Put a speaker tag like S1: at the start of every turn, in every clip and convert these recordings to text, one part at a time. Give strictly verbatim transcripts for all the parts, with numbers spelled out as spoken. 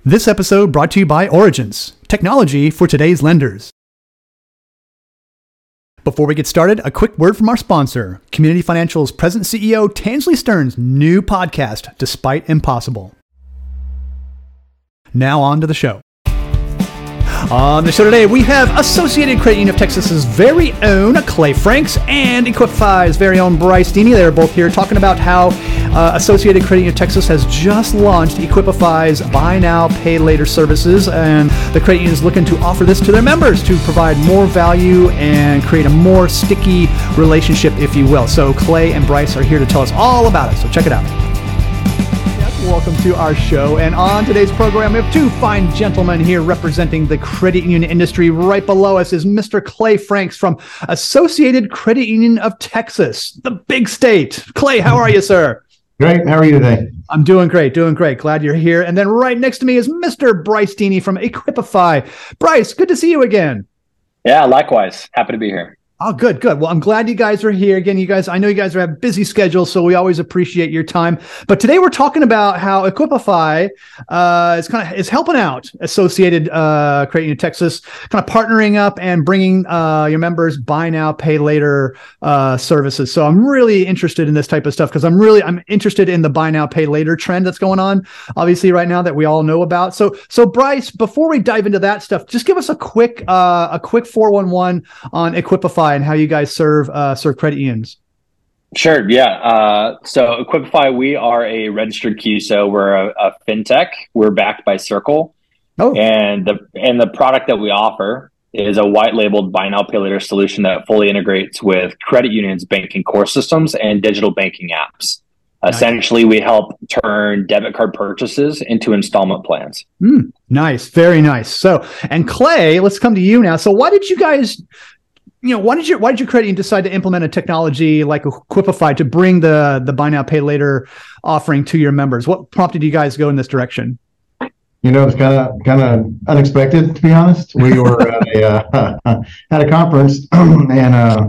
S1: This episode brought to you by Origins, technology for today's lenders. Before we get started, a quick word from our sponsor, Community Financial's President C E O Tansley Stearns' new podcast, Despite Impossible. Now on to the show. On the show today, we have Associated Credit Union of Texas's very own Clay Franks and Equipify's very own Bryce Deeney. They're both here talking about how uh, Associated Credit Union of Texas has just launched Equipify's Buy Now, Pay Later services, and the credit union is looking to offer this to their members to provide more value and create a more sticky relationship, if you will. So Clay and Bryce are here to tell us all about it, so check it out. Welcome to our show. And on today's program, we have two fine gentlemen here representing the credit union industry. Right below us is Mister Clay Franks from Associated Credit Union of Texas, the big state. Clay, how are you, sir?
S2: Great. How are you today?
S1: I'm doing great, doing great. Glad you're here. And then right next to me is Mister Bryce Deeney from Equipify. Bryce, good to see you again.
S3: Yeah, likewise. Happy to be here.
S1: Oh, good, good. Well, I'm glad you guys are here. Again, you guys, I know you guys have busy schedules, so we always appreciate your time. But today we're talking about how Equipify uh, is kind of is helping out Associated uh, Credit Union of Texas, kind of partnering up and bringing uh, your members buy now, pay later uh, services. So I'm really interested in this type of stuff because I'm really I'm interested in the buy now, pay later trend that's going on, obviously right now that we all know about. So, so Bryce, before we dive into that stuff, just give us a quick uh, a quick four one one on Equipify and how you guys serve uh, serve credit unions.
S3: Sure, yeah. Uh, so Equipify, we are a registered Q S O. We're a, a fintech. We're backed by Circle. Oh. And the and the product that we offer is a white labeled buy now, pay later solution that fully integrates with credit unions' banking core systems and digital banking apps. Nice. Essentially, we help turn debit card purchases into installment plans.
S1: Mm, nice, very nice. So, and Clay, let's come to you now. So why did you guys... You know, why did your why did your credit union decide to implement a technology like Equipify to bring the the buy now, pay later offering to your members? What prompted you guys to go in this direction?
S2: You know, it's kind of kind of unexpected, to be honest. We were at a uh, at a conference, and uh,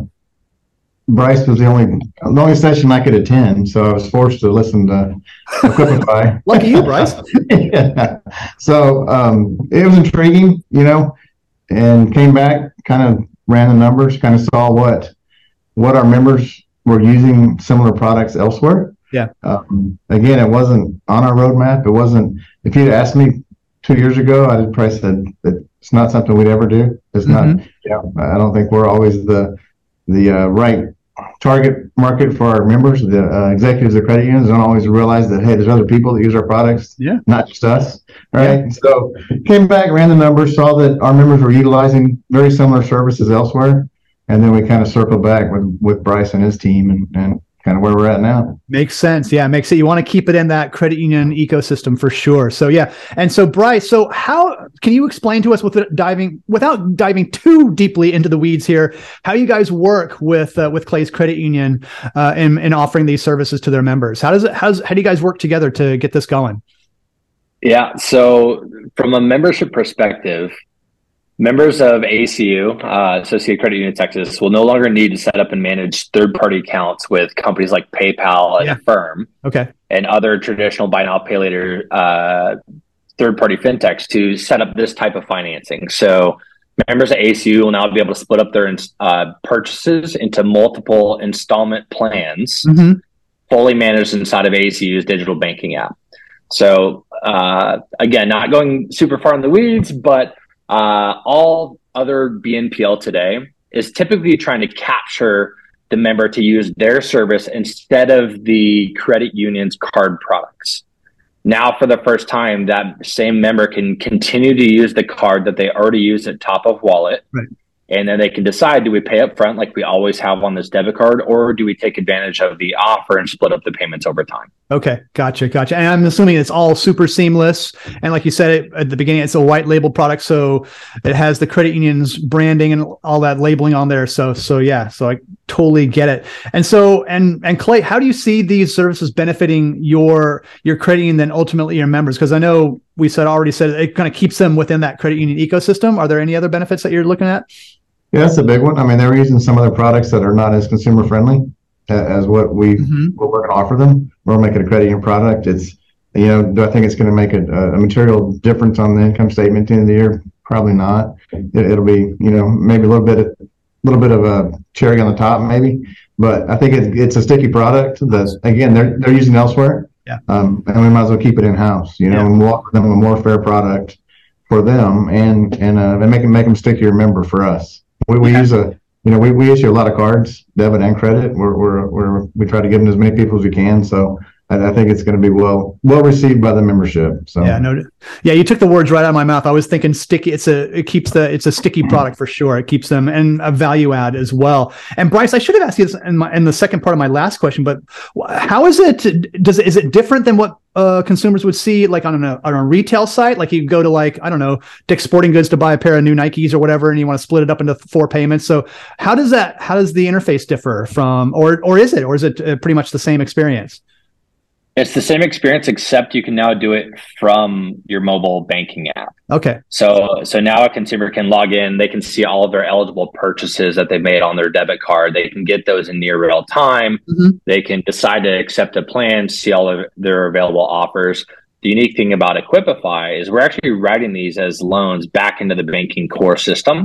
S2: Bryce was the only the only session I could attend, so I was forced to listen to Equipify.
S1: Lucky you, Bryce.
S2: Yeah. So um, it was intriguing, you know, and came back kind of. Ran the numbers, kind of saw what what our members were using similar products elsewhere.
S1: Yeah. Um,
S2: again, it wasn't on our roadmap. It wasn't. If you'd asked me two years ago, I'd probably said that it's not something we'd ever do. It's mm-hmm. not. Yeah. I don't think we're always the the uh, right target market for our members. The uh, executives of credit unions don't always realize that, hey, there's other people that use our products,
S1: yeah,
S2: not just us. Right. Yeah. So came back, ran the numbers, saw that our members were utilizing very similar services elsewhere. And then we kind of circled back with, with Bryce and his team and, and kind of where we're at now.
S1: Makes sense. Yeah, makes it. You want to keep it in that credit union ecosystem for sure. So yeah. And so Bryce, so how can you explain to us with diving without diving too deeply into the weeds here, how you guys work with uh, with Clay's Credit Union uh, in, in offering these services to their members? How does it how's how do you guys work together to get this going?
S3: Yeah. So from a membership perspective, members of A C U, uh, Associated Credit Union of Texas, will no longer need to set up and manage third-party accounts with companies like PayPal and
S1: yeah.
S3: Affirm,
S1: okay,
S3: and other traditional buy now, pay later uh, third-party fintechs to set up this type of financing. So members of A C U will now be able to split up their uh, purchases into multiple installment plans, mm-hmm. fully managed inside of A C U's digital banking app. So uh, again, not going super far in the weeds, but Uh, all other B N P L today is typically trying to capture the member to use their service instead of the credit union's card products. Now, for the first time, that same member can continue to use the card that they already use at top of wallet.
S1: Right.
S3: And then they can decide, do we pay up front like we always have on this debit card, or do we take advantage of the offer and split up the payments over time?
S1: Okay, gotcha, gotcha. And I'm assuming it's all super seamless. And like you said it, at the beginning, it's a white label product, so it has the credit union's branding and all that labeling on there. So, so yeah, so I totally get it. And so, and and Clay, how do you see these services benefiting your your credit union, then ultimately your members? Because I know we said already said it kind of keeps them within that credit union ecosystem. Are there any other benefits that you're looking at?
S2: Yeah, that's a big one. I mean, they're using some of their products that are not as consumer friendly as what we mm-hmm. what we're going to offer them. We're making a credit union product. It's You know, do I think it's going to make a, a material difference on the income statement at the end of the year? Probably not. It, it'll be, you know, maybe a little bit, a little bit of a cherry on the top, maybe. But I think it, it's a sticky product that, again, they're they're using elsewhere.
S1: Yeah. Um,
S2: and we might as well keep it in house, you know, yeah. and we'll offer them a more fair product for them, and and uh, and make them make them stickier member for us. We we yeah. use a, you know, we, we issue a lot of cards, debit and credit. We're we're we're we try to give them as many people as we can. So I, I think it's going to be well well received by the membership. So
S1: yeah, no, yeah, you took the words right out of my mouth. I was thinking sticky. It's a it keeps the it's a sticky product for sure. It keeps them, and a value add as well. And Bryce, I should have asked you this in my in the second part of my last question, but how is it? Does it is it different than what uh, consumers would see like on a on a retail site? Like you go to like I don't know Dick's Sporting Goods to buy a pair of new Nikes or whatever, and you want to split it up into four payments. So how does that? How does the interface differ from, or or is it, or is it uh, pretty much the same experience?
S3: It's the same experience, except you can now do it from your mobile banking app.
S1: Okay.
S3: So so now a consumer can log in, they can see all of their eligible purchases that they've made on their debit card. They can get those in near real time. Mm-hmm. They can decide to accept a plan, see all of their available offers. The unique thing about Equipify is we're actually writing these as loans back into the banking core system.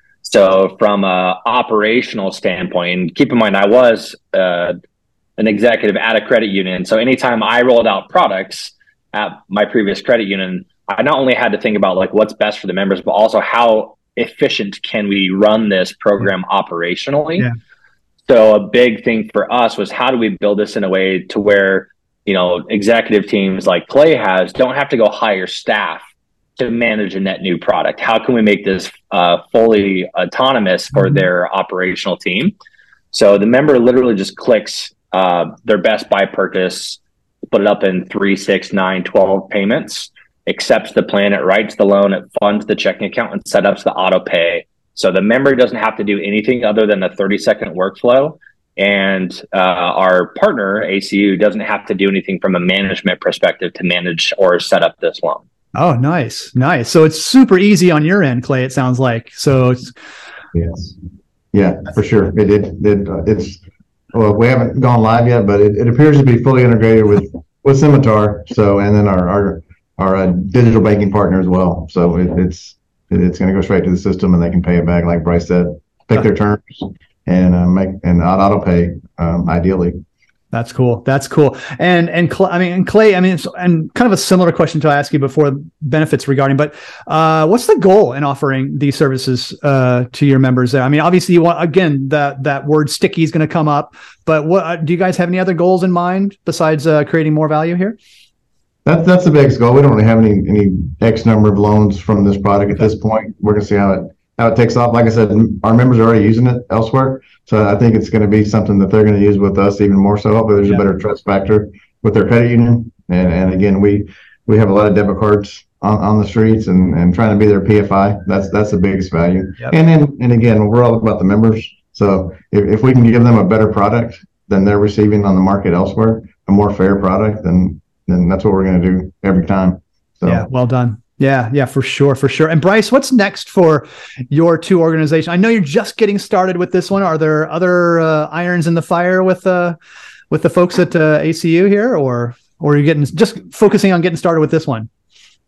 S3: So from a operational standpoint, and keep in mind, I was uh, an executive at a credit union. So anytime I rolled out products at my previous credit union, I not only had to think about like what's best for the members, but also how efficient can we run this program operationally. Yeah. So a big thing for us was how do we build this in a way to where, you know, executive teams like Clay has don't have to go hire staff to manage a net new product. How can we make this uh, fully autonomous for mm-hmm. their operational team? So the member literally just clicks Uh, their best buy purchase, put it up in three, six, nine, twelve payments, accepts the plan, it writes the loan, it funds the checking account, and set up the auto pay. So the member doesn't have to do anything other than a thirty second workflow. And uh, our partner, A C U, doesn't have to do anything from a management perspective to manage or set up this loan.
S1: Oh, nice. Nice. So it's super easy on your end, Clay, it sounds like. So it's.
S2: Yes. Yeah, for sure. It, it, it uh, it's. Well, we haven't gone live yet, but it, it appears to be fully integrated with, with Symitar. So, and then our our, our uh, digital banking partner as well. So it, it's it, it's going to go straight to the system, and they can pay it back, like Bryce said, pick their terms, and uh, make and auto pay um, ideally.
S1: That's cool. That's cool. And and Cl- I mean, and Clay, I mean, it's, and kind of a similar question to I asked you before, benefits regarding, but uh, what's the goal in offering these services uh, to your members there? I mean, obviously you want, again, that that word sticky is going to come up, but what uh, do you guys have any other goals in mind besides uh, creating more value here?
S2: That's that's the biggest goal. We don't really have any any X number of loans from this product at this point. We're going to see how it how it takes off. Like I said, our members are already using it elsewhere. So I think it's going to be something that they're going to use with us even more so. Hopefully there's yeah. a better trust factor with their credit union. And and again, we we have a lot of debit cards on, on the streets, and, and trying to be their P F I. That's that's the biggest value. Yep. And then and again, we're all about the members. So if, if we can give them a better product than they're receiving on the market elsewhere, a more fair product, then then that's what we're going to do every time. So
S1: yeah, well done. Yeah, yeah, for sure, for sure. And Bryce, what's next for your two organizations? I know you're just getting started with this one. Are there other uh, irons in the fire with uh, with the folks at uh, A C U here, or or are you getting just focusing on getting started with this one?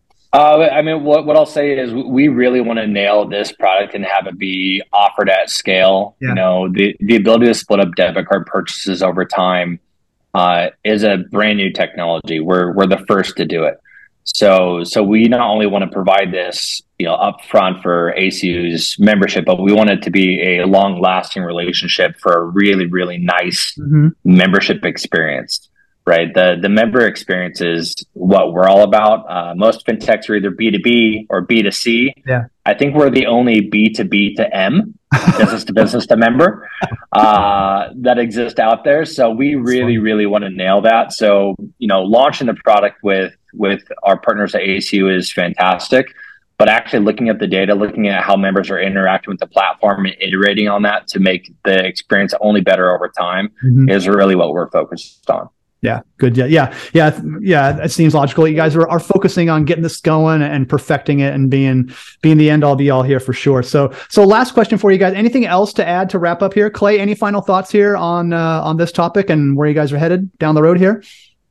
S3: Uh, I mean, what what I'll say is we really want to nail this product and have it be offered at scale. Yeah. You know, the the ability to split up debit card purchases over time uh, is a brand new technology. We're we're the first to do it. So, so we not only want to provide this, you know, upfront for A C U's membership, but we want it to be a long-lasting relationship for a really, really nice mm-hmm. membership experience, right? The the member experience is what we're all about. Uh, most fintechs are either B two B or B two C.
S1: Yeah,
S3: I think we're the only B two B to M, business to business to member, uh, that exist out there. So we really, really want to nail that. So, you know, launching the product with with our partners at A C U is fantastic, but actually looking at the data, looking at how members are interacting with the platform and iterating on that to make the experience only better over time mm-hmm. is really what we're focused on.
S1: Yeah, good. Yeah, yeah, yeah, yeah. It seems logical. You guys are, are focusing on getting this going and perfecting it and being being the end all be all here for sure. So, so last question for you guys. Anything else to add to wrap up here, Clay? Any final thoughts here on uh, on this topic and where you guys are headed down the road here?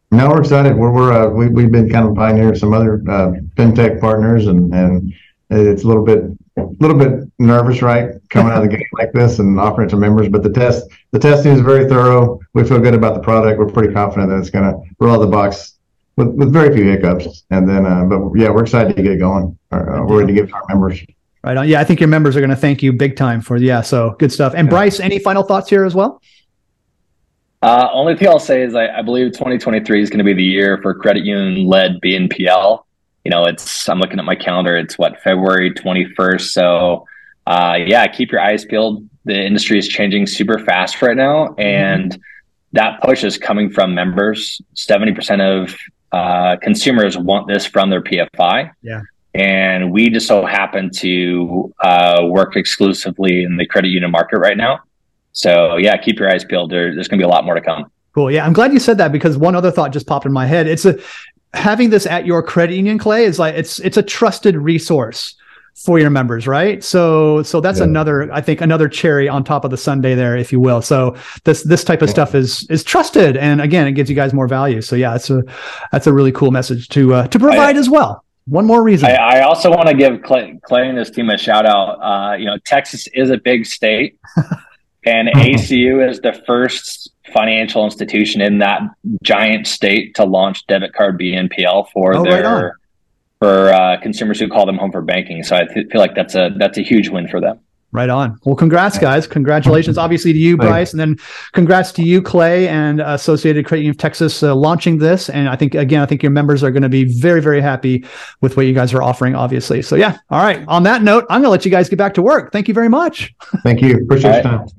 S2: No, we're excited. We're, we're uh, we, we've been kind of pioneering some other uh, fintech partners, and and it's a little bit a little bit nervous, right, coming out of the gate like this and offering it to members. But the test the testing is very thorough. We feel good about the product. We're pretty confident that it's going to roll out the box with, with very few hiccups. And then, uh, but yeah, we're excited to get it going. Uh, we're ready to give it to our members.
S1: Right on. Yeah, I think your members are going to thank you big time for yeah. So good stuff. And Bryce, any final thoughts here as well?
S3: Uh, only thing I'll say is I, I believe twenty twenty-three is going to be the year for credit union led B N P L. You know, it's, I'm looking at my calendar. It's what, February twenty-first. So uh, yeah, keep your eyes peeled. The industry is changing super fast right now. And mm-hmm. that push is coming from members. seventy percent of uh, consumers want this from their P F I.
S1: Yeah.
S3: And we just so happen to uh, work exclusively in the credit union market right now. So yeah, keep your eyes peeled. There, there's going to be a lot more to come.
S1: Cool. Yeah, I'm glad you said that, because one other thought just popped in my head. It's a having this at your credit union, Clay, is like it's it's a trusted resource for your members, right? So so that's yeah. another, I think, another cherry on top of the sundae there, if you will. So this this type of yeah. stuff is is trusted, and again, it gives you guys more value. So yeah, it's a that's a really cool message to uh, to provide I, as well. One more reason.
S3: I, I also want to give Clay, Clay and his team a shout out. Uh, you know, Texas is a big state. And A C U is the first financial institution in that giant state to launch debit card B N P L for oh, their right for uh, consumers who call them home for banking. So I th- feel like that's a that's a huge win for them.
S1: Right on. Well, congrats, guys. Congratulations, obviously, to you, Bryce, and then congrats to you, Clay, and Associated Credit Union of Texas uh, launching this. And I think, again, I think your members are going to be very, very happy with what you guys are offering, obviously. So, yeah. All right. On that note, I'm going to let you guys get back to work. Thank you very much.
S2: Thank you. Appreciate your time.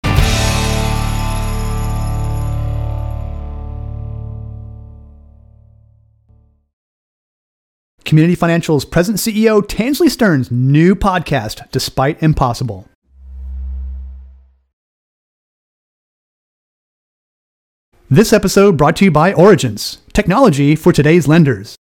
S1: Community Financial's present C E O, Tansley Stearns' new podcast, Despite Impossible. This episode brought to you by Origence, technology for today's lenders.